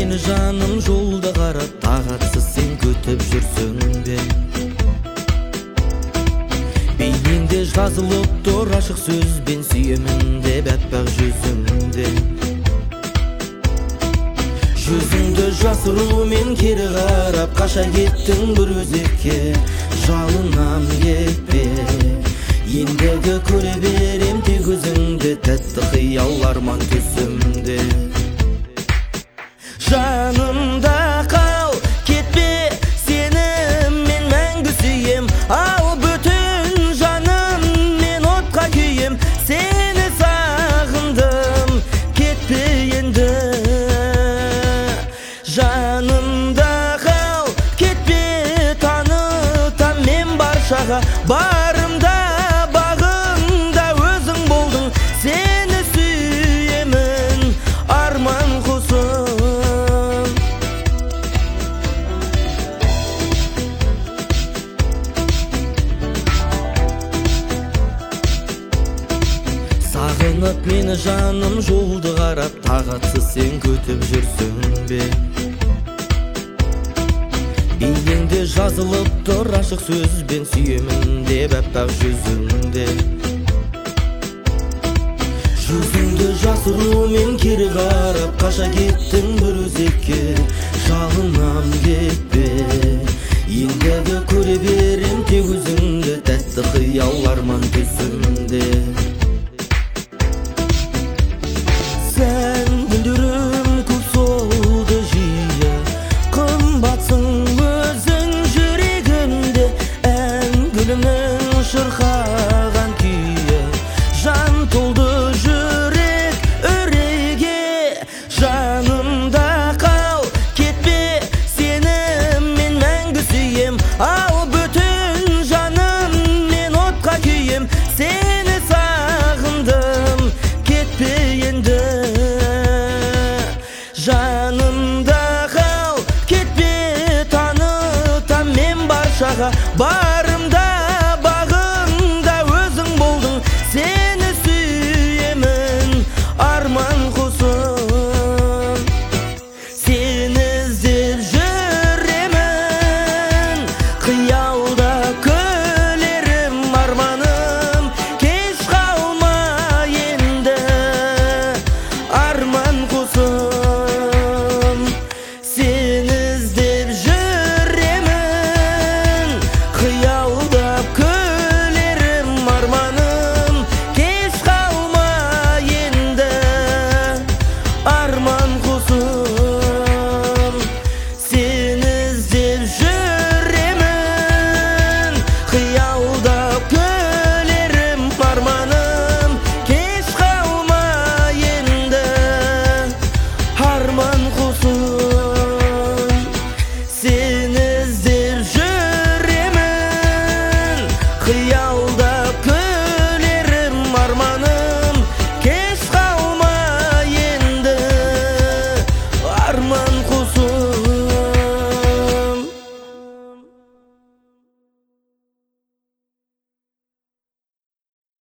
мені жаным жолда қарап, тағатсыз сен күтіп жүрсің бе? Бейнеңде жазылып тұр ашық сөзбен, сүйемін деп әппақ жүзіңде. Жүзіңді жасырумен кері қарап, қаша кеттің бір өзекке, жалынам кетпе. Ендігі көре берем тек өзіңді, тәтті қияларман түсімде. Жанымда қал, кетпе, сені мен мәңгі сүйем. Ал бүтін жаным, мен отқа күйем. Сені сағындым, кетпе енді. Жанымда қал, кетпе, танытам мен баршаға. Барымда бағымда өзің болдың, сені сүйемін арман құсым. Сағынып мені жаным жолды қарап, тағатсыз сен күтіп жүрсің бе? Бейнеңде жазылып тұр ашық сөзбен, сүйемін деп әппақ жүзіңде. Жүзіңді жасырумен кері қарап, қаша кеттің бір өзекке, жалынам кетпе. Ендігі көре берем тек өзіңді, тәтті қияларман түсімде. Сән күндерім көп солды жиі, қымбатсың өзің жүрегімде. Ән гүлімнің шырқасы